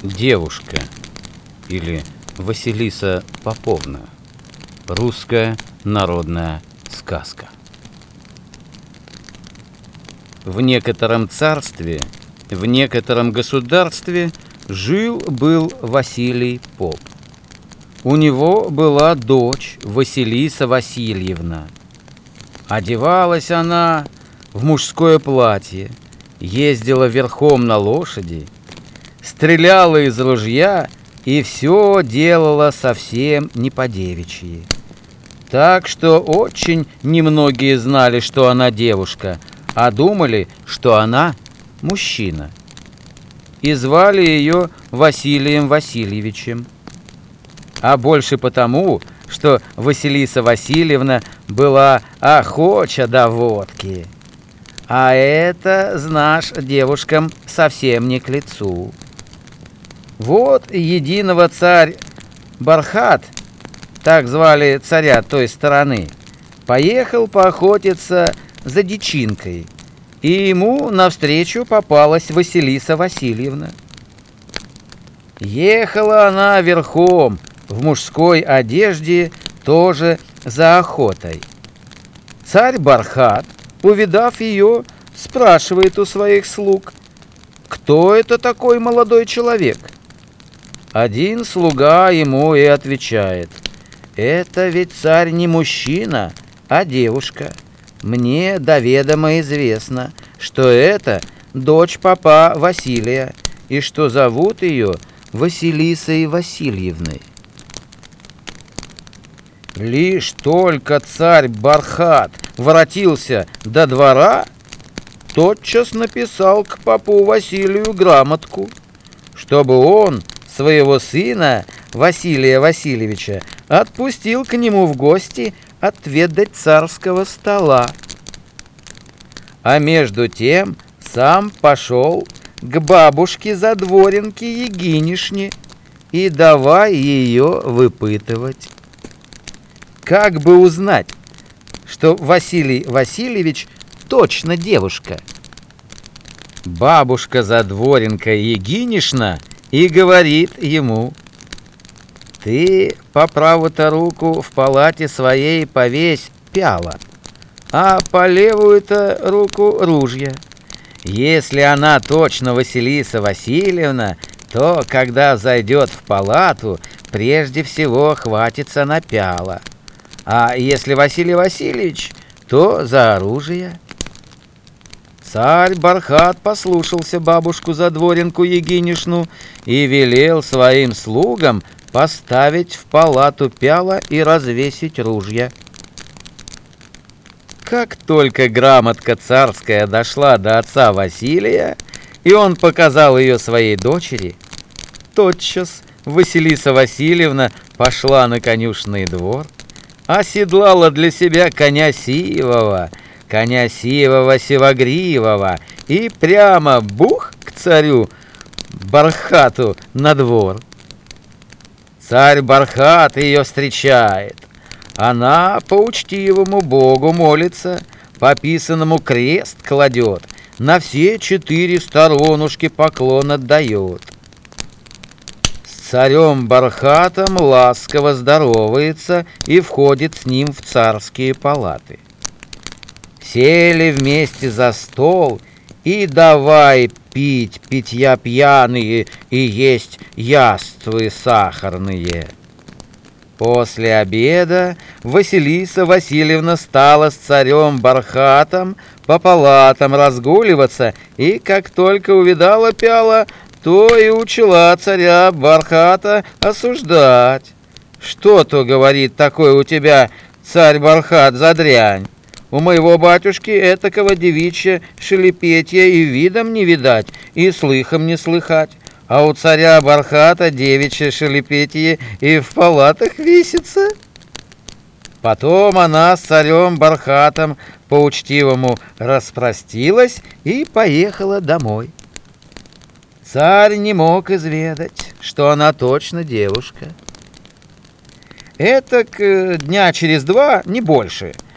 Девушка или Василиса Поповна. Русская народная сказка. В некотором царстве, в некотором государстве жил-был Василий Поп. У него была дочь Василиса Васильевна. Одевалась она в мужское платье, ездила верхом на лошади, стреляла из ружья и все делала совсем не по-девичьи. Так что очень немногие знали, что она девушка, а думали, что она мужчина. И звали ее Василием Васильевичем. А больше потому, что Василиса Васильевна была охоча до водки. А это, знаешь, девушкам совсем не к лицу. Вот единого царь Бархат, так звали царя той стороны, поехал поохотиться за дичинкой, и ему навстречу попалась Василиса Васильевна. Ехала она верхом, в мужской одежде, тоже за охотой. Царь Бархат, увидав ее, спрашивает у своих слуг: «Кто это такой молодой человек?» Один слуга ему и отвечает: «Это ведь царь не мужчина, а девушка. Мне доведомо известно, что это дочь попа Василия, и что зовут ее Василисой Васильевной». Лишь только царь Бархат воротился до двора, тотчас написал к попу Василию грамотку, чтобы он своего сына Василия Васильевича отпустил к нему в гости отведать царского стола. А между тем сам пошел к бабушке Задворенке Егинишне и давай ее выпытывать. Как бы узнать, что Василий Васильевич точно девушка? Бабушка Задворенка Егинишна и говорит ему: «Ты по правую-то руку в палате своей повесь пяло, а по левую-то руку ружья. Если она точно Василиса Васильевна, то, когда зайдет в палату, прежде всего хватится на пяло. А если Василий Васильевич, то за оружие». Царь Бархат послушался бабушку Задворенку Егинишну и велел своим слугам поставить в палату пяло и развесить ружья. Как только грамотка царская дошла до отца Василия, и он показал ее своей дочери, тотчас Василиса Васильевна пошла на конюшный двор, оседлала для себя коня сивого сивогривого и прямо бух к царю Бархату на двор. Царь Бархат ее встречает. Она по учтивому Богу молится, по писанному крест кладет, на все 4 сторонушки поклон отдает. С царем Бархатом ласково здоровается и входит с ним в царские палаты. Сели вместе за стол и давай пить питья пьяные и есть яствы сахарные. После обеда Василиса Васильевна стала с царем Бархатом по палатам разгуливаться, и как только увидала пяло, то и учила царя Бархата осуждать. «Что-то, — говорит, — такое у тебя, царь Бархат, за дрянь? У моего батюшки этакого девичья шелепетья и видом не видать, и слыхом не слыхать, а у царя Бархата девичье шелепетье и в палатах висится». Потом она с царем Бархатом по-учтивому распростилась и поехала домой. Царь не мог изведать, что она точно девушка. Этак дня через 2, не больше,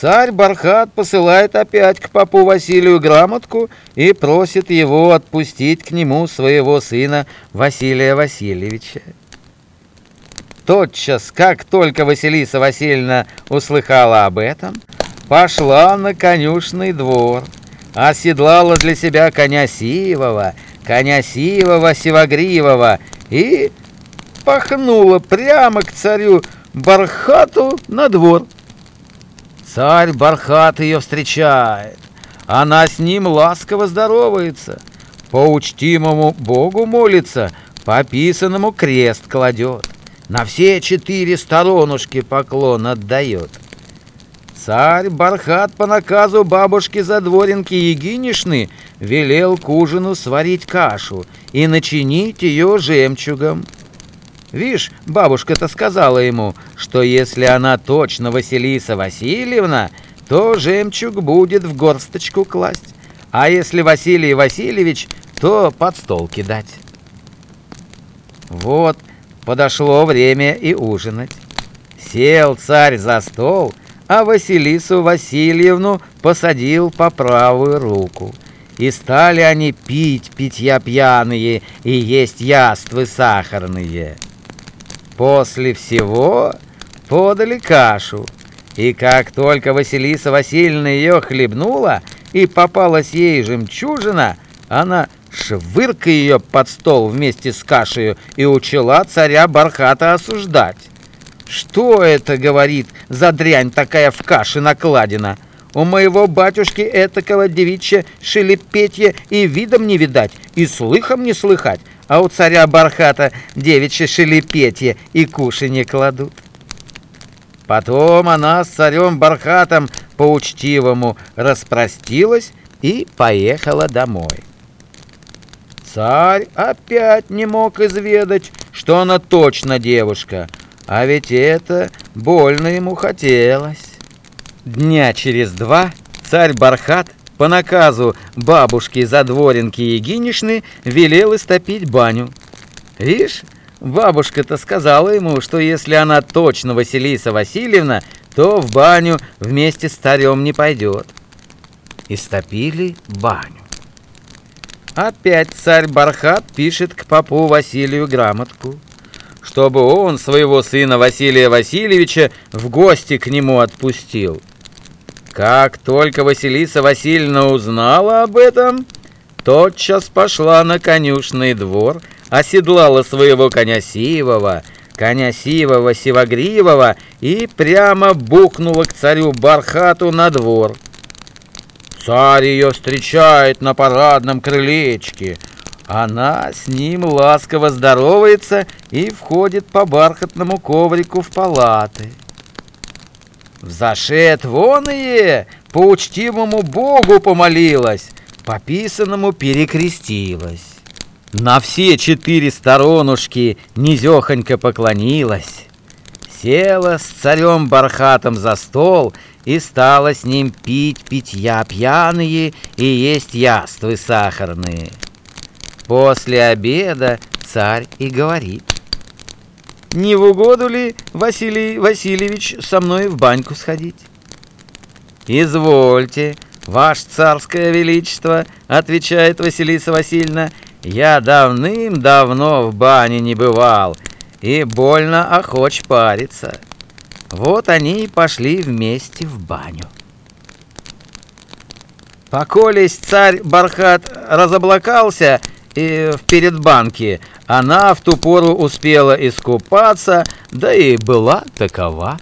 Царь Бархат посылает опять к попу Василию грамотку и просит его отпустить к нему своего сына Василия Васильевича. Тотчас, как только Василиса Васильевна услыхала об этом, пошла на конюшный двор, оседлала для себя коня сивого сивогривого и пахнула прямо к царю Бархату на двор. Царь Бархат ее встречает, она с ним ласково здоровается, по учтимому Богу молится, по писанному крест кладет, на все 4 сторонушки поклон отдает. Царь Бархат по наказу бабушки-задворенки Егинишны велел к ужину сварить кашу и начинить ее жемчугом. Вишь, бабушка-то сказала ему, что если она точно Василиса Васильевна, то жемчуг будет в горсточку класть, а если Василий Васильевич, то под стол кидать. Вот подошло время и ужинать. Сел царь за стол, а Василису Васильевну посадил по правую руку. И стали они пить питья пьяные и есть яствы сахарные. После всего подали кашу, и как только Василиса Васильевна ее хлебнула, и попалась ей жемчужина, она швырка ее под стол вместе с кашею и учила царя Бархата осуждать. «Что это, — говорит, — за дрянь такая в каше накладена? У моего батюшки этакого девичья шелепетья и видом не видать, и слыхом не слыхать, а у царя Бархата девичье шелепетье и кушанье кладут». Потом она с царем Бархатом по-учтивому распростилась и поехала домой. Царь опять не мог изведать, что она точно девушка, а ведь это больно ему хотелось. Дня через 2 царь Бархат по наказу бабушки-задворенки Егинишны велел истопить баню. Вишь, бабушка-то сказала ему, что если она точно Василиса Васильевна, то в баню вместе с царем не пойдет. Истопили баню. Опять царь Бархат пишет к попу Василию грамотку, чтобы он своего сына Василия Васильевича в гости к нему отпустил. Как только Василиса Васильевна узнала об этом, тотчас пошла на конюшный двор, оседлала своего коня сивого сивогривого и прямо бухнула к царю Бархату на двор. Царь ее встречает на парадном крылечке. Она с ним ласково здоровается и входит по бархатному коврику в палаты. Взошед воные, по учтивому Богу помолилась, по писанному перекрестилась. На все 4 сторонушки низехонько поклонилась. Села с царем Бархатом за стол и стала с ним пить питья пьяные и есть яствы сахарные. После обеда царь и говорит: «Не в угоду ли, Василий Васильевич, со мной в баньку сходить?» «Извольте, ваше царское величество, — отвечает Василиса Васильевна, — я давным-давно в бане не бывал и больно охоч париться». Вот они и пошли вместе в баню. Поколесь царь Бархат разоблакался и в передбанке, она в ту пору успела искупаться, да и была такова.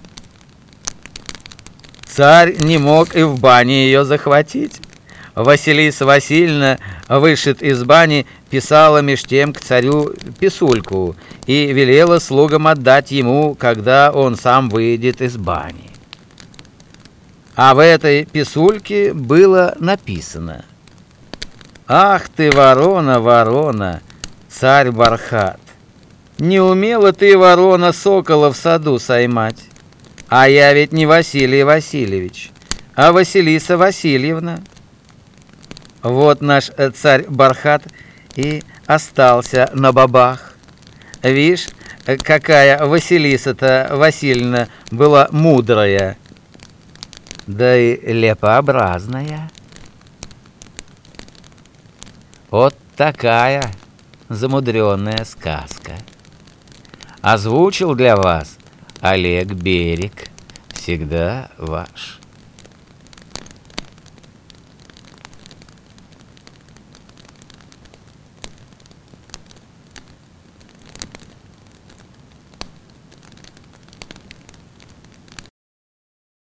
Царь не мог и в бане ее захватить. Василиса Васильевна, вышед из бани, писала меж тем к царю писульку и велела слугам отдать ему, когда он сам выйдет из бани. А в этой писульке было написано: «Ах ты, ворона, ворона, царь Бархат, не умела ты, ворона, сокола в саду соймать, а я ведь не Василий Васильевич, а Василиса Васильевна». Вот наш царь Бархат и остался на бабах. Вишь, какая Василиса-то Васильевна была мудрая. да и лепообразная. Вот такая замудренная сказка. Озвучил для вас Олег Берег. Всегда ваш.